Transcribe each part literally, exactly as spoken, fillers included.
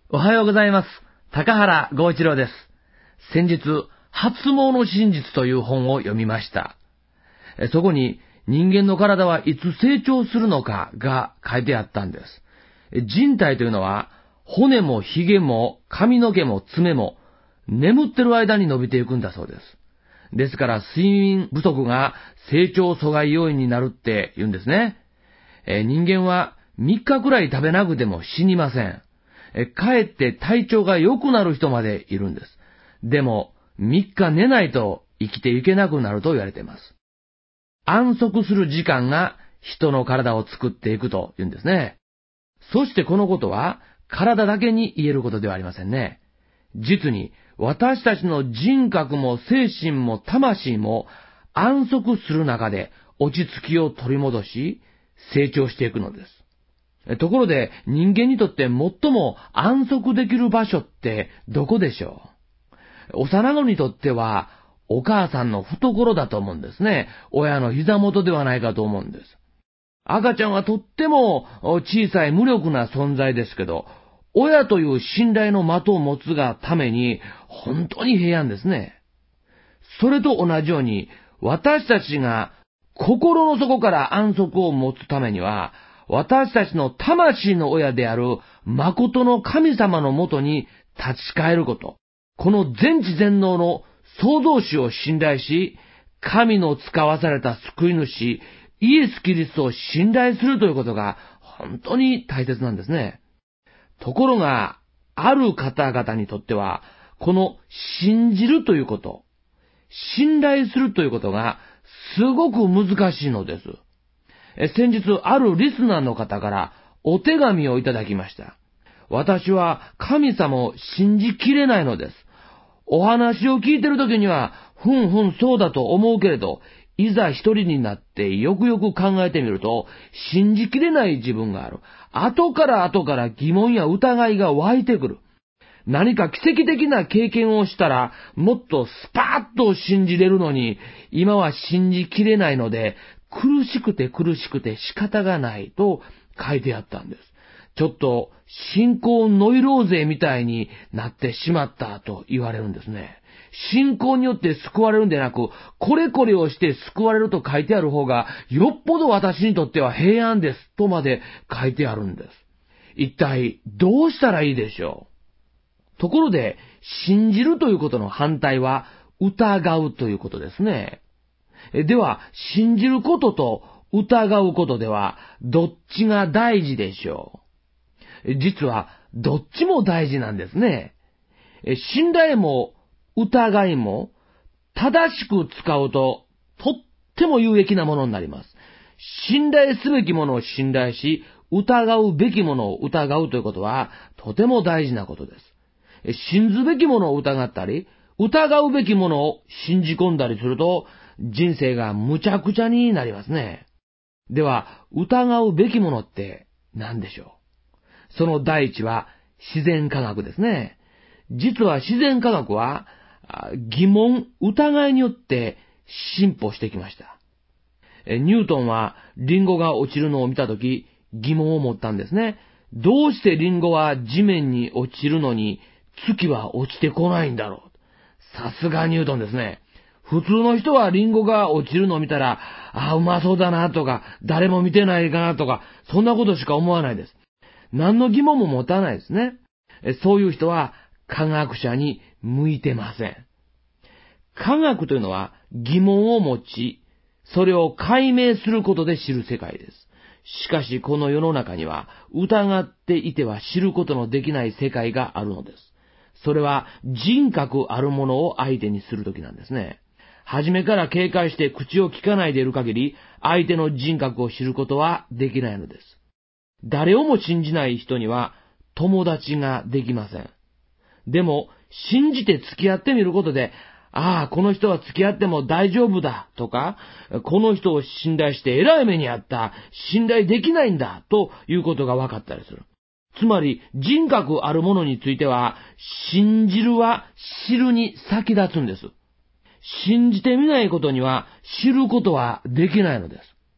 おはようございます。高原剛一郎です。先日、発毛の真実という本を読みました。そこに人間の体はいつ成長するのかが書いてあったんです。人体というのは骨も髭も髪の毛も爪も眠ってる間に伸びていくんだそうです。ですから睡眠不足が成長阻害要因になるって言うんですね。人間はみっかくらい食べなくても死にません。かえって体調が良くなる人までいるんです。でも、みっか寝ないと生きていけなくなると言われています。安息する時間が人の体を作っていくと言うんですね。そしてこのことは体だけに言えることではありませんね。実に私たちの人格も精神も魂も安息する中で落ち着きを取り戻し成長していくのです。ところで人間にとって最も安息できる場所ってどこでしょう？幼子にとってはお母さんの懐だと思うんですね。親の膝元ではないかと思うんです。赤ちゃんはとっても小さい無力な存在ですけど、親という信頼の的を持つがために本当に平安ですね。それと同じように私たちが心の底から安息を持つためには、私たちの魂の親である誠の神様のもとに立ち返ること。この全知全能の創造主を信頼し、神の使わされた救い主、イエス・キリストを信頼するということが本当に大切なんですね。ところが、ある方々にとっては、この信じるということ、信頼するということがすごく難しいのです。先日、あるリスナーの方からお手紙をいただきました。私は神様を信じきれないのです。お話を聞いてるときには、ふんふんそうだと思うけれど、いざ一人になってよくよく考えてみると、信じきれない自分がある。後から後から疑問や疑いが湧いてくる。何か奇跡的な経験をしたら、もっとスパッと信じれるのに、今は信じきれないので、苦しくて苦しくて仕方がないと書いてあったんです。ちょっと信仰ノイローゼみたいになってしまったと言われるんですね。信仰によって救われるんでなく、これこれをして救われると書いてある方が、よっぽど私にとっては平安ですとまで書いてあるんです。一体どうしたらいいでしょう？ところで、信じるということの反対は疑うということですね。では、信じることと疑うことでは、どっちが大事でしょう？実は、どっちも大事なんですね。信頼も疑いも正しく使うと、とっても有益なものになります。信頼すべきものを信頼し、疑うべきものを疑うということは、とても大事なことです。信ずべきものを疑ったり、疑うべきものを信じ込んだりすると、人生がむちゃくちゃになりますね。では、疑うべきものって何でしょう？その第一は自然科学ですね。実は自然科学は疑問、疑いによって進歩してきました。ニュートンはリンゴが落ちるのを見たとき疑問を持ったんですね。どうしてリンゴは地面に落ちるのに月は落ちてこないんだろう？さすがニュートンですね。普通の人はリンゴが落ちるのを見たら、ああ、うまそうだなとか、誰も見てないかなとか、そんなことしか思わないです。何の疑問も持たないですね。そういう人は科学者に向いてません。科学というのは疑問を持ち、それを解明することで知る世界です。しかしこの世の中には疑っていては知ることのできない世界があるのです。それは人格あるものを相手にするときなんですね。初めから警戒して口を聞かないでいる限り、相手の人格を知ることはできないのです。誰をも信じない人には友達ができません。でも、信じて付き合ってみることで、ああ、この人は付き合っても大丈夫だとか、この人を信頼して偉い目にあった、信頼できないんだということが分かったりする。つまり、人格あるものについては、信じるは知るに先立つんです。信じてみないことには知ることはできないのです。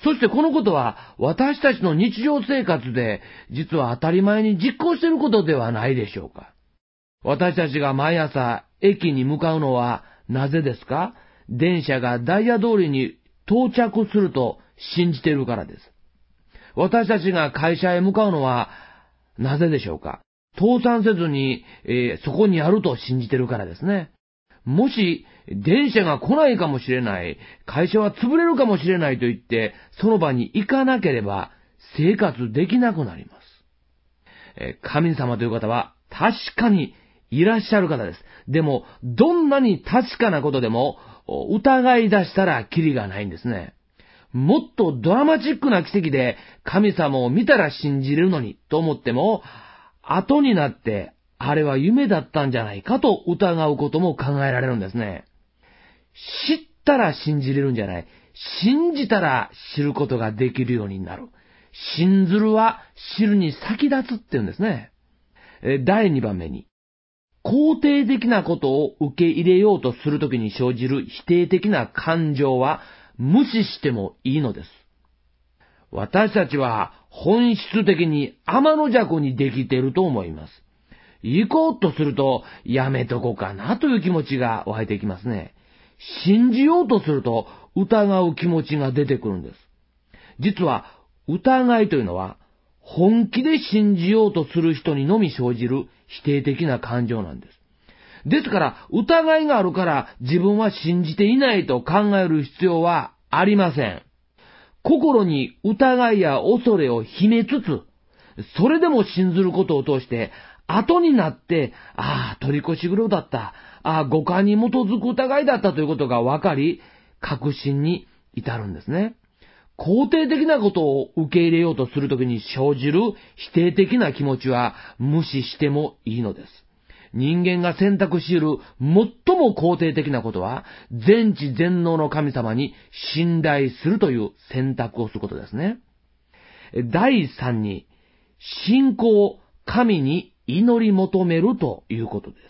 そしてこのことは私たちの日常生活で実は当たり前に実行していることではないでしょうか。私たちが毎朝駅に向かうのはなぜですか？電車がダイヤ通りに到着すると信じているからです。私たちが会社へ向かうのはなぜでしょうか？倒産せずに、えー、そこにあると信じているからですね。もし電車が来ないかもしれない、会社は潰れるかもしれないと言って、その場に行かなければ生活できなくなります。えー、神様という方は確かにいらっしゃる方です。でも、どんなに確かなことでも疑い出したらキリがないんですね。もっとドラマチックな奇跡で神様を見たら信じれるのにと思っても、後になってあれは夢だったんじゃないかと疑うことも考えられるんですね。知ったら信じれるんじゃない。信じたら知ることができるようになる。信ずるは知るに先立つって言うんですね。だいにばんめに、肯定的なことを受け入れようとするときに生じる否定的な感情は無視してもいいのです。私たちは本質的に天の邪鬼にできていると思います。行こうとするとやめとこうかなという気持ちが湧いてきますね。信じようとすると疑う気持ちが出てくるんです。実は疑いというのは本気で信じようとする人にのみ生じる否定的な感情なんです。ですから疑いがあるから自分は信じていないと考える必要はありません。心に疑いや恐れを秘めつつ、それでも信ずることを通して後になって、ああ、取り越し苦労だった。ああ、五感に基づく疑いだったということが分かり、確信に至るんですね。肯定的なことを受け入れようとするときに生じる否定的な気持ちは無視してもいいのです。人間が選択し得る最も肯定的なことは、全知全能の神様に信頼するという選択をすることですね。だいさんに、信仰、神に祈り求めるということです。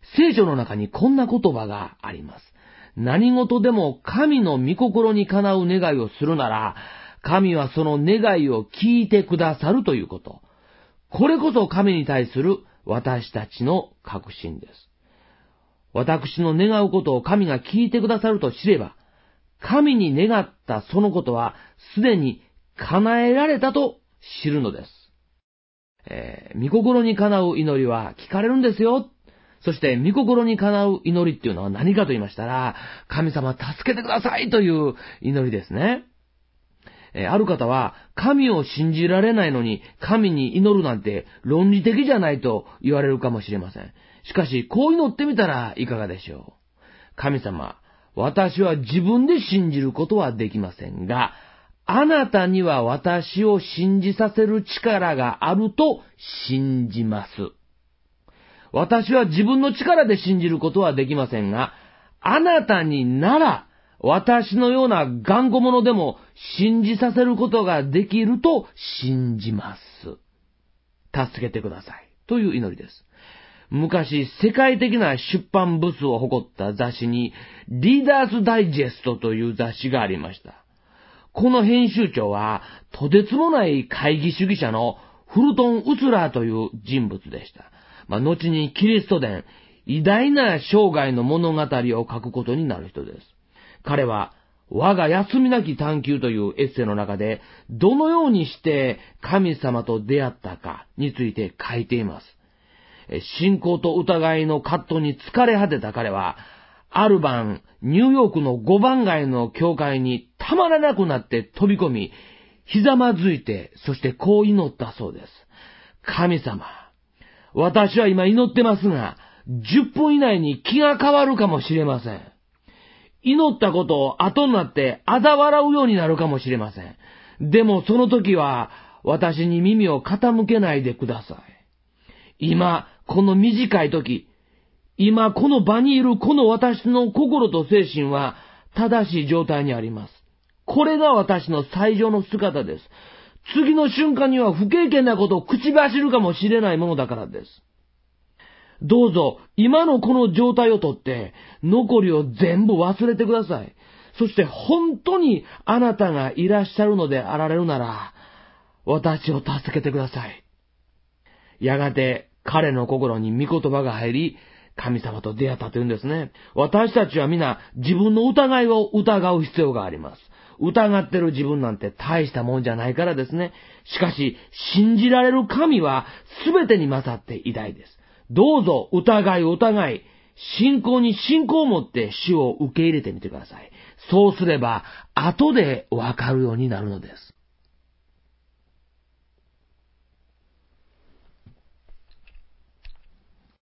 聖書の中にこんな言葉があります。何事でも神の御心にかなう願いをするなら、神はその願いを聞いてくださるということ。これこそ神に対する私たちの確信です。私の願うことを神が聞いてくださると知れば、神に願ったそのことはすでに叶えられたと知るのです。えー、御心にかなう祈りは聞かれるんですよ。そして、御心にかなう祈りっていうのは何かと言いましたら、神様助けてくださいという祈りですね。えー、ある方は、神を信じられないのに、神に祈るなんて論理的じゃないと言われるかもしれません。しかし、こう祈ってみたらいかがでしょう。神様、私は自分で信じることはできませんが、あなたには私を信じさせる力があると信じます。私は自分の力で信じることはできませんが、あなたになら私のような頑固者でも信じさせることができると信じます。助けてください。という祈りです。昔、世界的な出版部数を誇った雑誌に、リーダーズダイジェストという雑誌がありました。この編集長は、とてつもない懐疑主義者のフルトン・ウツラーという人物でした。まあ、後にキリスト伝、偉大な生涯の物語を書くことになる人です。彼は、我が休みなき探求というエッセイの中で、どのようにして神様と出会ったかについて書いています。信仰と疑いの葛藤に疲れ果てた彼は、ある晩、ニューヨークのごばん街の教会にたまらなくなって飛び込み、ひざまずいて、そしてこう祈ったそうです。神様、私は今祈ってますが、じゅっぷん以内に気が変わるかもしれません。祈ったことを後になって嘲笑うようになるかもしれません。でもその時は私に耳を傾けないでください。今、この短い時、今この場にいるこの私の心と精神は正しい状態にあります。これが私の最上の姿です。次の瞬間には不経験なことを口走るかもしれないものだからです。どうぞ今のこの状態をとって残りを全部忘れてください。 そして本当にあなたがいらっしゃるのであられるなら、私を助けてください。やがて彼の心に御言葉が入り、神様と出会ったというんですね。私たちは皆自分の疑いを疑う必要があります。疑ってる自分なんて大したもんじゃないからですね。しかし、信じられる神は全てに勝って偉大です。どうぞ疑い疑い、信仰に信仰を持って主を受け入れてみてください。そうすれば、後でわかるようになるのです。